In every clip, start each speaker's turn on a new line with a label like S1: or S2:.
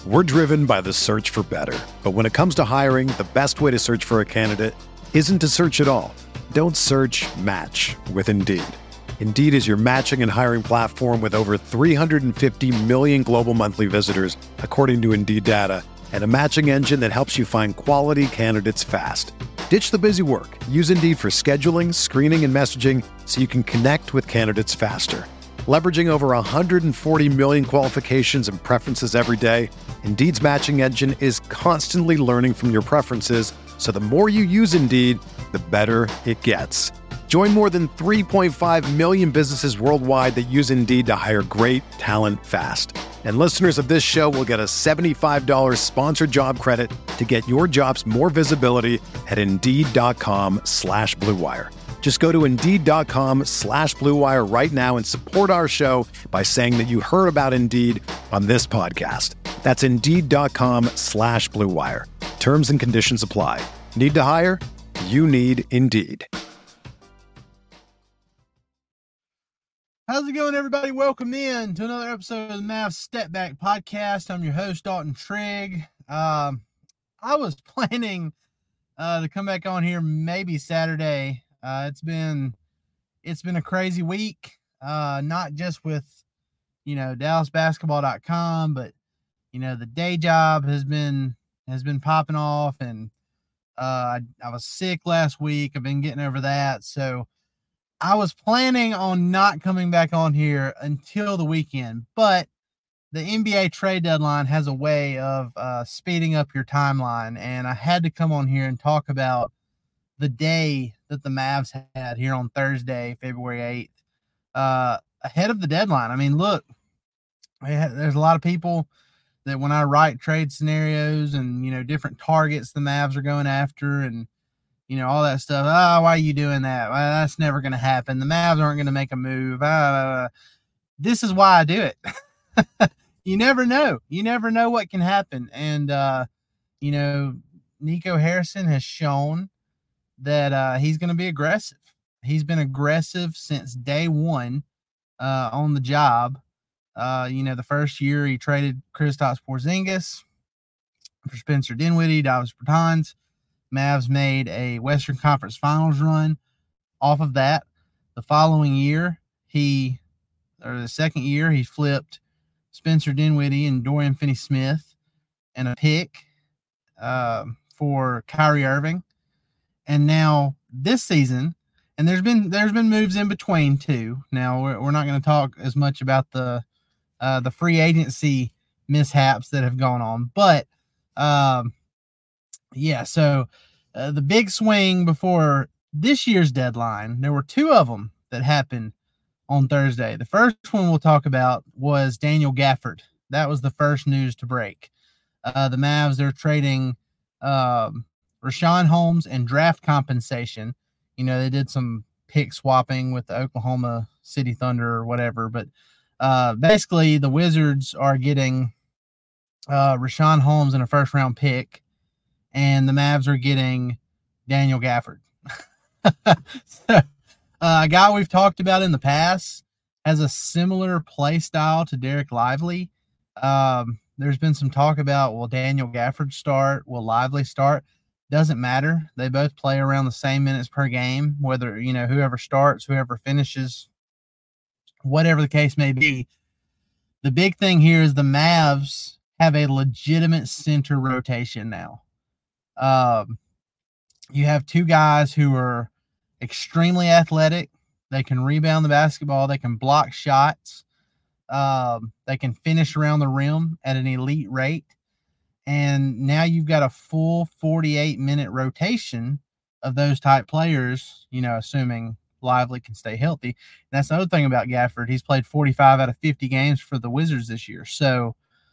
S1: We're driven by the search for better. But when it comes to hiring, the best way to search for a candidate isn't to search at all. Don't search, match with Indeed. Indeed is your matching and hiring platform with over 350 million global monthly visitors, according to Indeed data, and a matching engine that helps you find quality candidates fast. Ditch the busy work. Use Indeed for scheduling, screening, and messaging so you can connect with candidates faster. Leveraging over 140 million qualifications and preferences every day, Indeed's matching engine is constantly learning from your preferences, so the more you use Indeed, the better it gets. Join more than 3.5 million businesses worldwide that use Indeed to hire great talent fast. And listeners of this show will get a $75 sponsored job credit to get your jobs more visibility at Indeed.com/Blue Wire. Just go to Indeed.com/Blue Wire right now and support our show by saying that you heard about Indeed on this podcast. That's Indeed.com/Blue Wire. Terms and conditions apply. Need to hire? You need Indeed.
S2: How's it going, everybody? Welcome in to another episode of the Mavs Step Back Podcast. I'm your host, Dalton Trigg. I was planning to come back on here maybe Saturday. It's been a crazy week, not just with, DallasBasketball.com, but, the day job has been popping off, and I was sick last week. I've been getting over that. So I was planning on not coming back on here until the weekend, but the NBA trade deadline has a way of speeding up your timeline, and I had to come on here and talk about the day that the Mavs had here on Thursday, February 8th, ahead of the deadline. I mean, look, there's a lot of people that when I write trade scenarios and, different targets the Mavs are going after and, all that stuff. Oh, why are you doing that? Well, that's never going to happen. The Mavs aren't going to make a move. This is why I do it. You never know. You never know what can happen. And, Nico Harrison has shown that he's going to be aggressive. He's been aggressive since day one on the job. The first year he traded Kristaps Porzingis for Spencer Dinwiddie, Davis Bertans. Mavs made a Western Conference Finals run off of that. The following year, the second year, he flipped Spencer Dinwiddie and Dorian Finney-Smith and a pick for Kyrie Irving. And now this season, and there's been moves in between too. Now we're not going to talk as much about the free agency mishaps that have gone on, but so the big swing before this year's deadline, there were two of them that happened on Thursday. The first one we'll talk about was Daniel Gafford. That was the first news to break. The Mavs, they're trading Richaun Holmes and draft compensation. They did some pick swapping with the Oklahoma City Thunder or whatever, but basically the Wizards are getting Richaun Holmes in a first-round pick, and the Mavs are getting Daniel Gafford. So, a guy we've talked about in the past has a similar play style to Derek Lively. There's been some talk about, will Daniel Gafford start? Will Lively start? Doesn't matter. They both play around the same minutes per game, whether, whoever starts, whoever finishes, whatever the case may be. The big thing here is the Mavs have a legitimate center rotation now. You have two guys who are extremely athletic. They can rebound the basketball. They can block shots. They can finish around the rim at an elite rate. And now you've got a full 48-minute rotation of those type players, assuming Lively can stay healthy. And that's the other thing about Gafford. He's played 45 out of 50 games for the Wizards this year. So,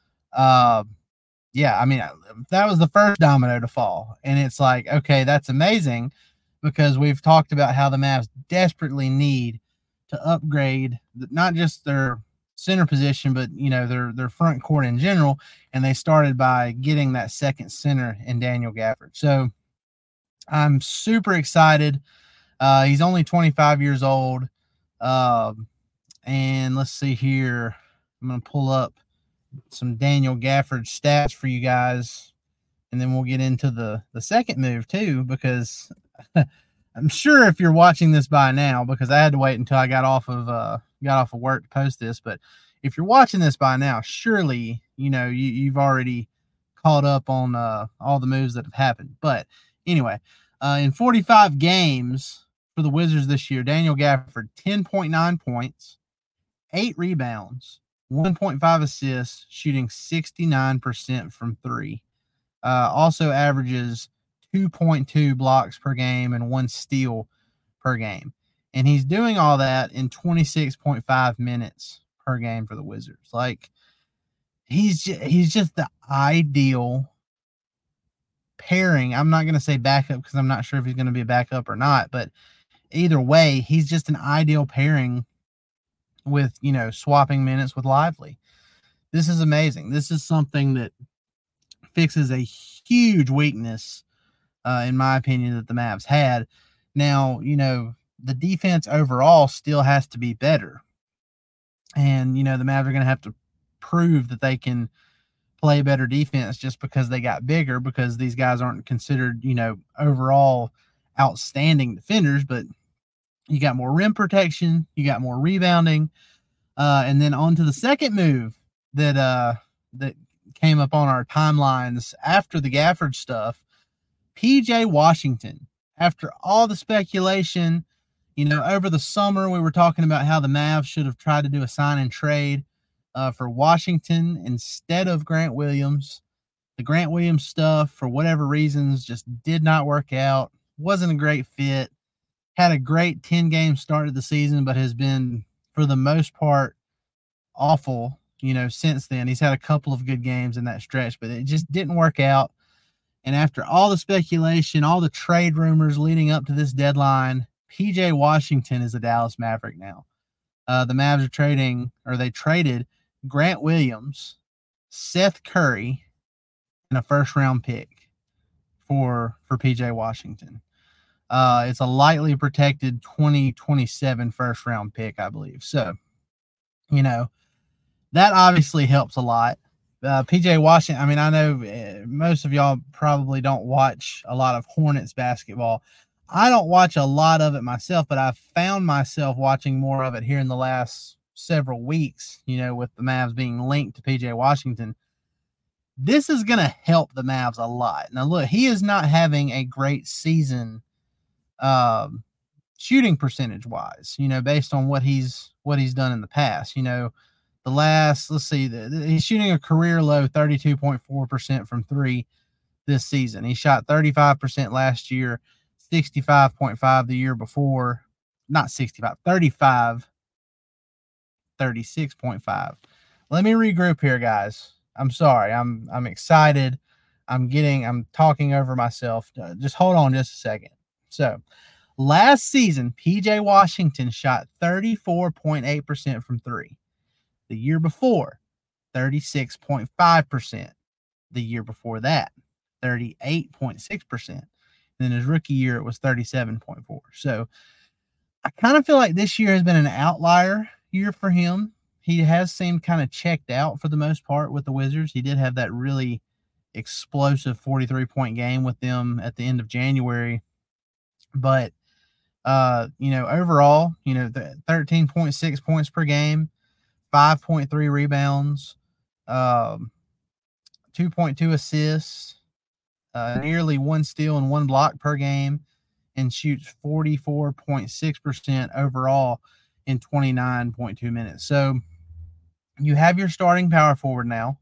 S2: that was the first domino to fall. And it's like, okay, that's amazing, because we've talked about how the Mavs desperately need to upgrade not just their center position, but, their front court in general. And they started by getting that second center in Daniel Gafford. So I'm super excited. He's only 25 years old. And let's see here. I'm going to pull up some Daniel Gafford stats for you guys, and then we'll get into the second move too, because I'm sure if you're watching this by now, because I had to wait until I got off of work to post this, but if you're watching this by now, surely you've already caught up on all the moves that have happened. But anyway, in 45 games for the Wizards this year, Daniel Gafford, 10.9 points, 8 rebounds, 1.5 assists, shooting 69% from three. Also averages 2.2 blocks per game and 1 steal per game. And he's doing all that in 26.5 minutes per game for the Wizards. Like, he's just the ideal pairing. I'm not going to say backup because I'm not sure if he's going to be a backup or not, but either way, he's just an ideal pairing with, swapping minutes with Lively. This is amazing. This is something that fixes a huge weakness, in my opinion, that the Mavs had. Now, the defense overall still has to be better. And, the Mavs are going to have to prove that they can play better defense just because they got bigger, because these guys aren't considered, overall outstanding defenders, but you got more rim protection, you got more rebounding. And then on to the second move that came up on our timelines after the Gafford stuff. PJ Washington, after all the speculation, over the summer, we were talking about how the Mavs should have tried to do a sign and trade for Washington instead of Grant Williams. The Grant Williams stuff, for whatever reasons, just did not work out. Wasn't a great fit. Had a great 10-game start of the season, but has been, for the most part, awful, since then. He's had a couple of good games in that stretch, but it just didn't work out. And after all the speculation, all the trade rumors leading up to this deadline, PJ Washington is a Dallas Maverick now. The Mavs they traded Grant Williams, Seth Curry, and a first-round pick for PJ Washington. It's a lightly protected 2027 first-round pick, I believe. So, that obviously helps a lot. PJ Washington, I know most of y'all probably don't watch a lot of Hornets basketball. I don't watch a lot of it myself, but I've found myself watching more of it here in the last several weeks, with the Mavs being linked to PJ Washington. This is going to help the Mavs a lot. Now, look, he is not having a great season shooting percentage-wise, based on what he's done in the past. He's shooting a career low 32.4% from three this season. He shot 35% last year, 65.5 the year before. Not 65, 35, 36.5. Let me regroup here, guys. I'm sorry. I'm excited. I'm talking over myself. Just hold on just a second. So, last season, PJ Washington shot 34.8% from three. The year before, 36.5%. The year before that, 38.6%. Then his rookie year, it was 37.4%. So I kind of feel like this year has been an outlier year for him. He has seemed kind of checked out for the most part with the Wizards. He did have that really explosive 43-point game with them at the end of January. But, overall, the 13.6 points per game, 5.3 rebounds, 2.2 assists, nearly 1 steal and 1 block per game, and shoots 44.6% overall in 29.2 minutes. So you have your starting power forward now.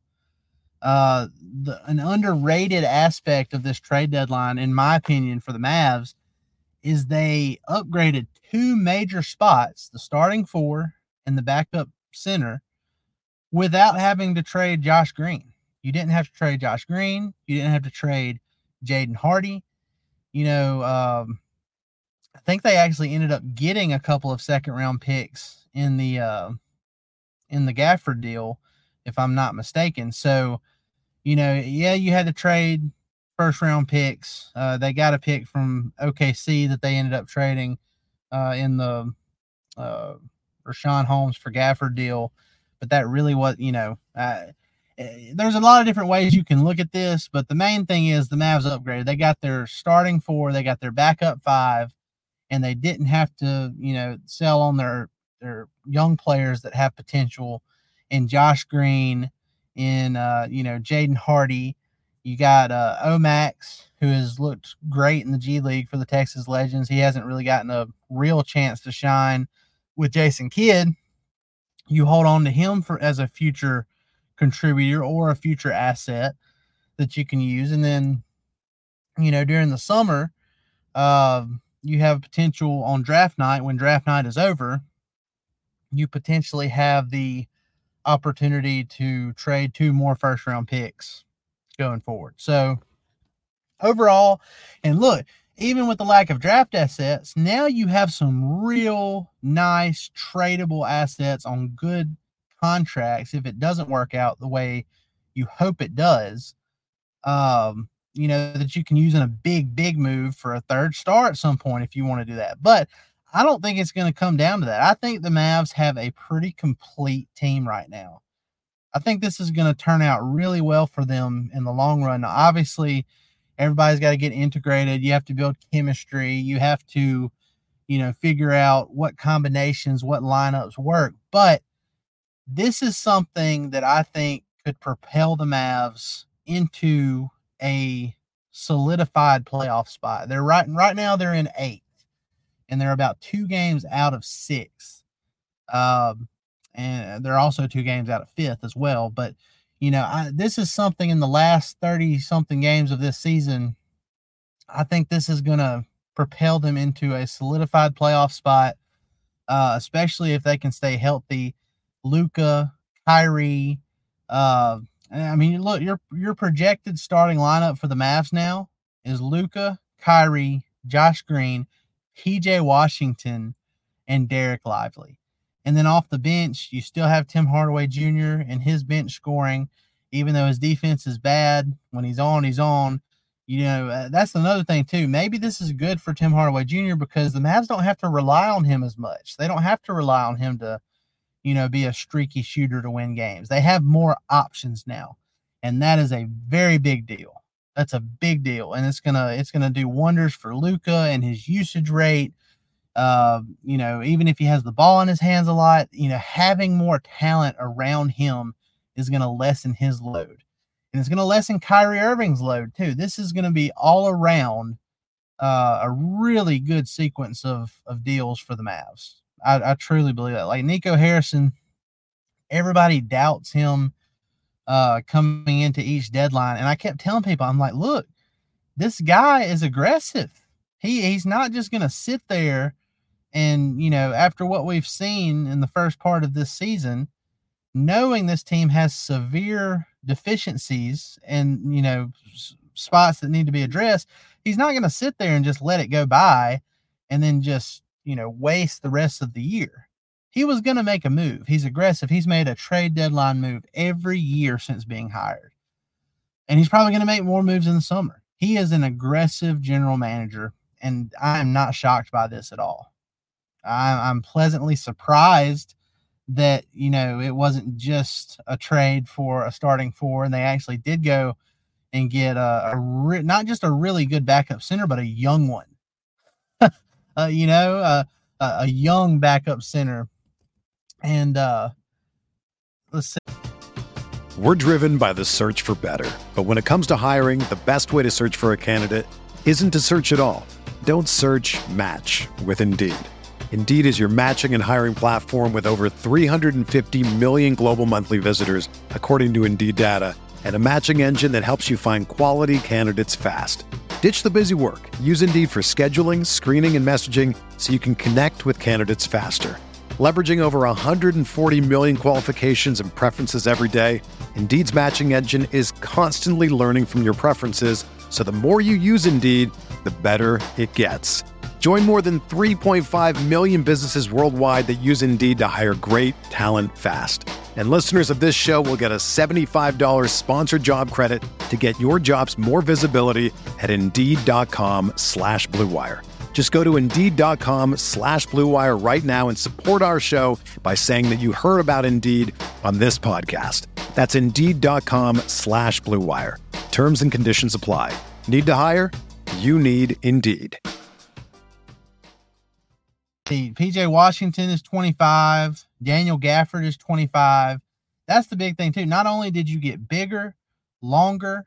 S2: An underrated aspect of this trade deadline, in my opinion, for the Mavs, is they upgraded 2 major spots, the starting 4 and the backup center, without having to trade Josh Green. You didn't have to trade Josh Green. You didn't have to trade Jaden Hardy. I think they actually ended up getting a couple of second-round picks in the Gafford deal, if I'm not mistaken. So, you had to trade first-round picks. They got a pick from OKC that they ended up trading in the Richaun Holmes for Gafford deal. But that really was, there's a lot of different ways you can look at this, but the main thing is the Mavs upgraded. They got their starting 4, they got their backup 5, and they didn't have to, sell on their young players that have potential in Josh Green, in Jaden Hardy. You got Omax, who has looked great in the G League for the Texas Legends. He hasn't really gotten a real chance to shine with Jason Kidd. You hold on to him as a future contributor or a future asset that you can use. And then, during the summer, you have potential on draft night. When draft night is over, you potentially have the opportunity to trade 2 more first-round picks going forward. So overall, and look, even with the lack of draft assets, now you have some real nice tradable assets on good contracts if it doesn't work out the way you hope it does, that you can use in a big move for a third star at some point if you want to do that. But I don't think it's going to come down to that. I think the Mavs have a pretty complete team right now. I think this is going to turn out really well for them in the long run. Now, obviously, everybody's got to get integrated. You have to build chemistry. You have to, figure out what combinations, what lineups work. But this is something that I think could propel the Mavs into a solidified playoff spot. They're right now they're in 8th, and they're about 2 games out of 6th. And they're also 2 games out of 5th as well. But, this is something in the last 30-something games of this season. I think this is going to propel them into a solidified playoff spot, especially if they can stay healthy. Luka, Kyrie. Look, your projected starting lineup for the Mavs now is Luka, Kyrie, Josh Green, PJ Washington, and Derek Lively. And then off the bench, you still have Tim Hardaway Jr. and his bench scoring, even though his defense is bad. When he's on, he's on. That's another thing, too. Maybe this is good for Tim Hardaway Jr. because the Mavs don't have to rely on him as much. They don't have to rely on him to, be a streaky shooter to win games. They have more options now, and that is a very big deal. That's a big deal, and it's gonna do wonders for Luka and his usage rate. Even if he has the ball in his hands a lot, having more talent around him is going to lessen his load. And it's going to lessen Kyrie Irving's load too. This is going to be all around a really good sequence of deals for the Mavs. I truly believe that. Like Nico Harrison, everybody doubts him coming into each deadline. And I kept telling people, I'm like, look, this guy is aggressive. He's not just going to sit there and, after what we've seen in the first part of this season, knowing this team has severe deficiencies and, spots that need to be addressed, he's not going to sit there and just let it go by and then just, waste the rest of the year. He was going to make a move. He's aggressive. He's made a trade deadline move every year since being hired. And he's probably going to make more moves in the summer. He is an aggressive general manager, and I am not shocked by this at all. I'm pleasantly surprised that, it wasn't just a trade for a starting 4, and they actually did go and get not just a really good backup center, but a young one. A young backup center. And let's see.
S1: We're driven by the search for better. But when it comes to hiring, the best way to search for a candidate isn't to search at all. Don't search, match with Indeed. Indeed is your matching and hiring platform with over 350 million global monthly visitors, according to Indeed data, and a matching engine that helps you find quality candidates fast. Ditch the busy work. Use Indeed for scheduling, screening, and messaging so you can connect with candidates faster. Leveraging over 140 million qualifications and preferences every day, Indeed's matching engine is constantly learning from your preferences, so the more you use Indeed, the better it gets. Join more than 3.5 million businesses worldwide that use Indeed to hire great talent fast. And listeners of this show will get a $75 sponsored job credit to get your jobs more visibility at Indeed.com/Blue Wire. Just go to Indeed.com/Blue Wire right now and support our show by saying that you heard about Indeed on this podcast. That's Indeed.com/Blue Wire. Terms and conditions apply. Need to hire? You need Indeed.
S2: PJ Washington is 25. Daniel Gafford is 25. That's the big thing too. Not only did you get bigger, longer,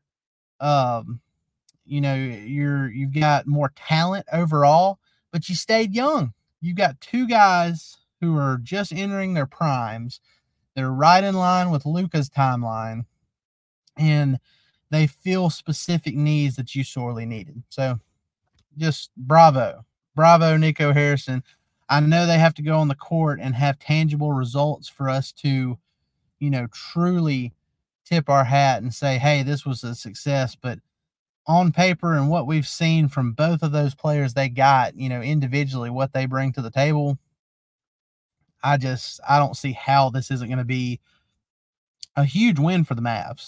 S2: you've got more talent overall, but you stayed young. You've got two guys who are just entering their primes. They're right in line with Luka's timeline, and they fill specific needs that you sorely needed. So just bravo, Nico Harrison. I know they have to go on the court and have tangible results for us to, truly tip our hat and say, hey, this was a success. But on paper and what we've seen from both of those players they got, individually, what they bring to the table, I don't see how this isn't going to be a huge win for the Mavs.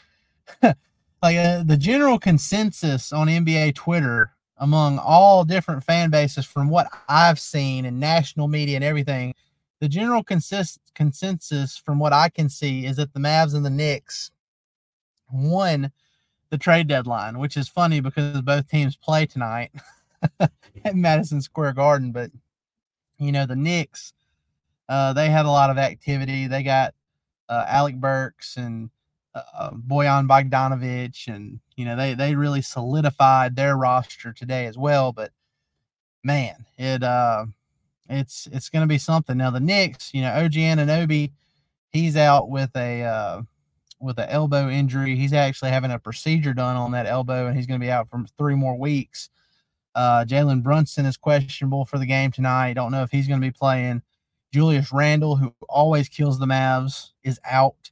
S2: The general consensus on NBA Twitter among all different fan bases, from what I've seen in national media and everything, the general consensus from what I can see is that the Mavs and the Knicks won the trade deadline, which is funny because both teams play tonight at Madison Square Garden. But, the Knicks, they had a lot of activity. They got Alec Burks and Bojan Bogdanovic, and they really solidified their roster today as well. But man, it's going to be something. Now the Knicks, OG Anunoby, he's out with a elbow injury. He's actually having a procedure done on that elbow, and he's going to be out for 3 more weeks. Jalen Brunson is questionable for the game tonight. Don't know if he's going to be playing. Julius Randle, who always kills the Mavs, is out.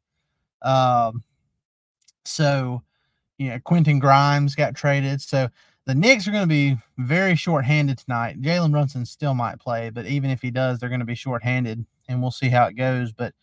S2: So, Quentin Grimes got traded. So the Knicks are going to be very shorthanded tonight. Jalen Brunson still might play, but even if he does, they're going to be shorthanded, and we'll see how it goes. But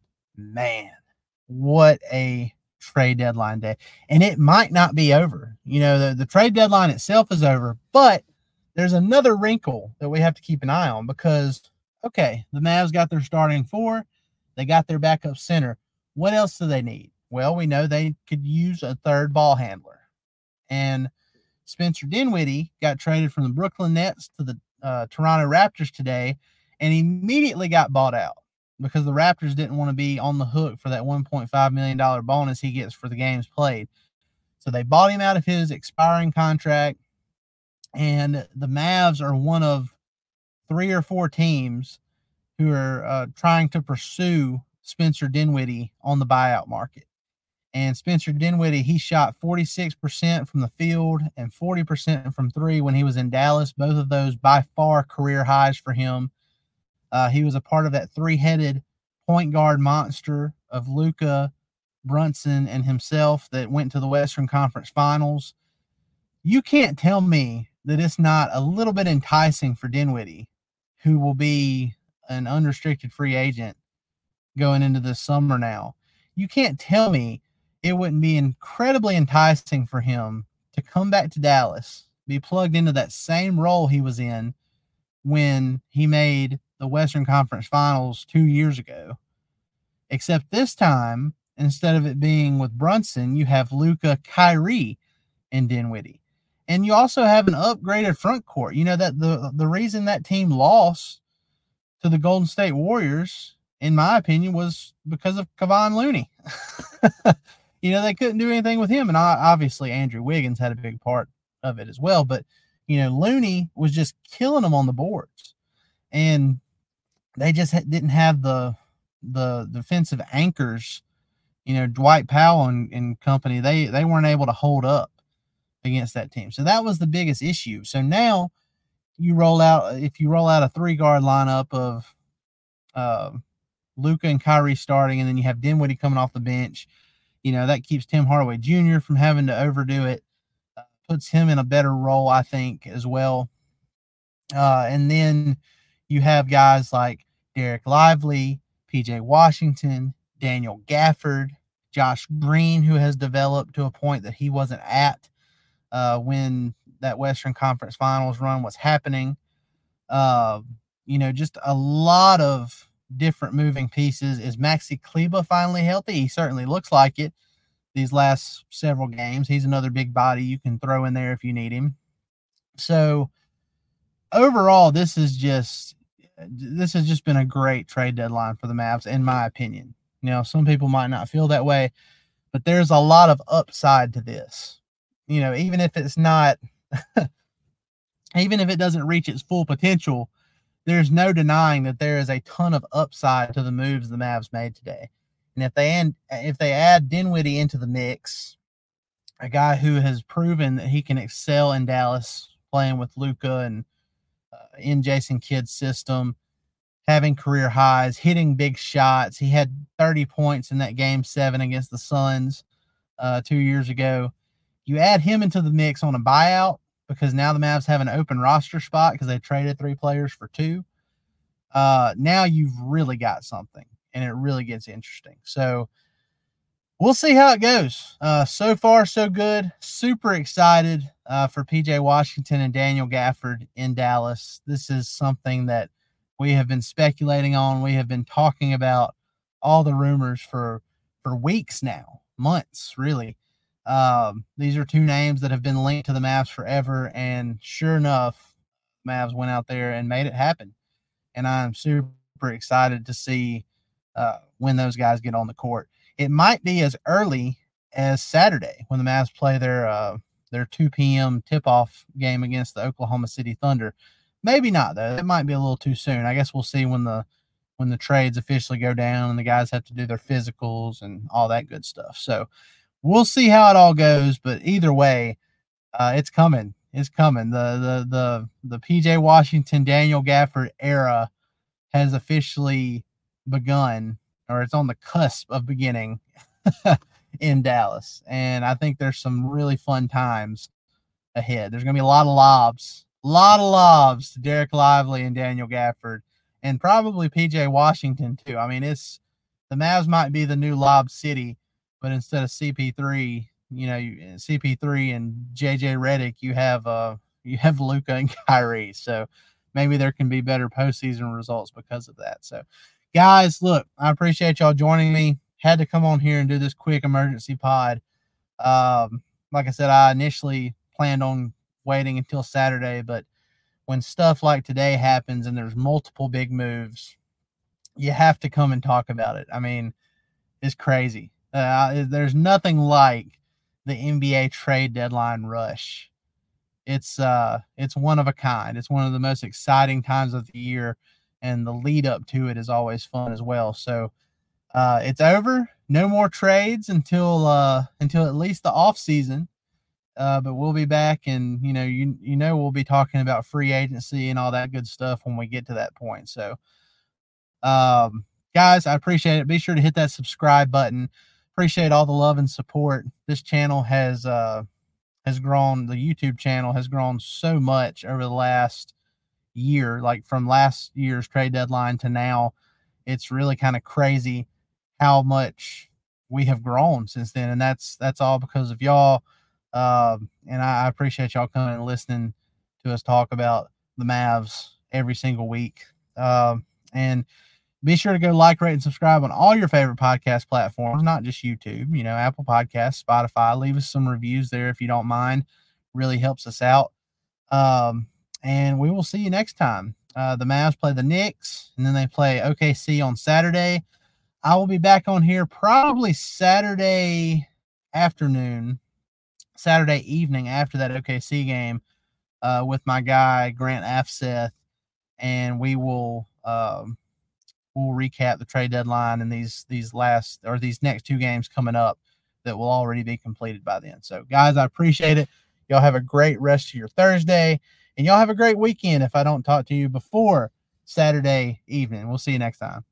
S2: man, what a trade deadline day. And it might not be over. The trade deadline itself is over, but there's another wrinkle that we have to keep an eye on because, okay, the Mavs got their starting 4. They got their backup center. What else do they need? Well, we know they could use a third ball handler. And Spencer Dinwiddie got traded from the Brooklyn Nets to the Toronto Raptors today and immediately got bought out because the Raptors didn't want to be on the hook for that $1.5 million bonus he gets for the games played. So they bought him out of his expiring contract, and the Mavs are one of 3 or 4 teams who are trying to pursue Spencer Dinwiddie on the buyout market. And Spencer Dinwiddie, he shot 46% from the field and 40% from 3 when he was in Dallas. Both of those by far career highs for him. He was a part of that 3-headed point guard monster of Luka, Brunson, and himself that went to the Western Conference Finals. You can't tell me that it's not a little bit enticing for Dinwiddie, who will be an unrestricted free agent going into this summer now. You can't tell me it wouldn't be incredibly enticing for him to come back to Dallas, be plugged into that same role he was in when he made the Western Conference Finals 2 years ago. Except this time, instead of it being with Brunson, you have Luka, Kyrie, and Dinwiddie. And you also have an upgraded front court. That the reason that team lost to the Golden State Warriors, in my opinion, was because of Kevon Looney. They couldn't do anything with him. And obviously Andrew Wiggins had a big part of it as well. But, Looney was just killing them on the boards. And they just didn't have the defensive anchors, Dwight Powell and company. They weren't able to hold up against that team. So that was the biggest issue. So now if you roll out a 3-guard lineup of Luka and Kyrie starting, and then you have Dinwiddie coming off the bench, that keeps Tim Hardaway Jr. from having to overdo it, puts him in a better role, I think, as well. And then you have guys like Derek Lively, PJ Washington, Daniel Gafford, Josh Green, who has developed to a point that he wasn't at when that Western Conference Finals run was happening. Just a lot of different moving pieces. Is Maxi Kleber finally healthy? He certainly looks like it these last several games. He's another big body you can throw in there if you need him. So overall, this has just been a great trade deadline for the Mavs, in my opinion. Some people might not feel that way, but there's a lot of upside to this. Even if it's not, even if it doesn't reach its full potential, there's no denying that there is a ton of upside to the moves the Mavs made today. And if they add Dinwiddie into the mix, a guy who has proven that he can excel in Dallas, playing with Luka and in Jason Kidd's system, having career highs, hitting big shots. He had 30 points in that Game 7 against the Suns 2 years ago. You add him into the mix on a buyout, because now the Mavs have an open roster spot because they traded 3 players for 2. Now you've really got something, and it really gets interesting. So we'll see how it goes. So far, so good. Super excited for PJ Washington and Daniel Gafford in Dallas. This is something that we have been speculating on. We have been talking about all the rumors for weeks now, months, really. These are 2 names that have been linked to the Mavs forever, and sure enough, Mavs went out there and made it happen. And I'm super excited to see when those guys get on the court. It might be as early as Saturday when the Mavs play their 2 p.m. tip-off game against the Oklahoma City Thunder. Maybe not, though. It might be a little too soon. I guess we'll see when the trades officially go down and the guys have to do their physicals and all that good stuff. So we'll see how it all goes. But either way, it's coming. It's coming. The PJ Washington, Daniel Gafford era has officially begun, or it's on the cusp of beginning in Dallas. And I think there's some really fun times ahead. There's going to be a lot of lobs to Derek Lively and Daniel Gafford, and probably PJ Washington too. I mean, the Mavs might be the new lob city, but instead of CP3, CP3 and JJ Redick, you have Luka and Kyrie. So maybe there can be better postseason results because of that. So guys, look, I appreciate y'all joining me. Had to come on here and do this quick emergency pod. Like I said, I initially planned on waiting until Saturday, but when stuff like today happens and there's multiple big moves, you have to come and talk about it. I mean, it's crazy. There's nothing like the NBA trade deadline rush. It's one of a kind. It's one of the most exciting times of the year, and the lead up to it is always fun as well. So it's over. No more trades until at least the off season. But we'll be back, and we'll be talking about free agency and all that good stuff when we get to that point. So, guys, I appreciate it. Be sure to hit that subscribe button. Appreciate all the love and support. This channel has grown. The YouTube channel has grown so much over the last year, like from last year's trade deadline to now. It's really kind of crazy how much we have grown since then, and that's all because of y'all. And I appreciate y'all coming and listening to us talk about the Mavs every single week. And be sure to go like, rate, and subscribe on all your favorite podcast platforms, not just YouTube, Apple Podcasts, Spotify. Leave us some reviews there if you don't mind. Really helps us out. And we will see you next time. The Mavs play the Knicks, and then they play OKC on Saturday. I will be back on here probably Saturday evening after that OKC game with my guy Grant Afseth, and we will we'll recap the trade deadline and these next 2 games coming up that will already be completed by then. So guys, I appreciate it. Y'all have a great rest of your Thursday, and y'all have a great weekend if I don't talk to you before Saturday evening. We'll see you next time.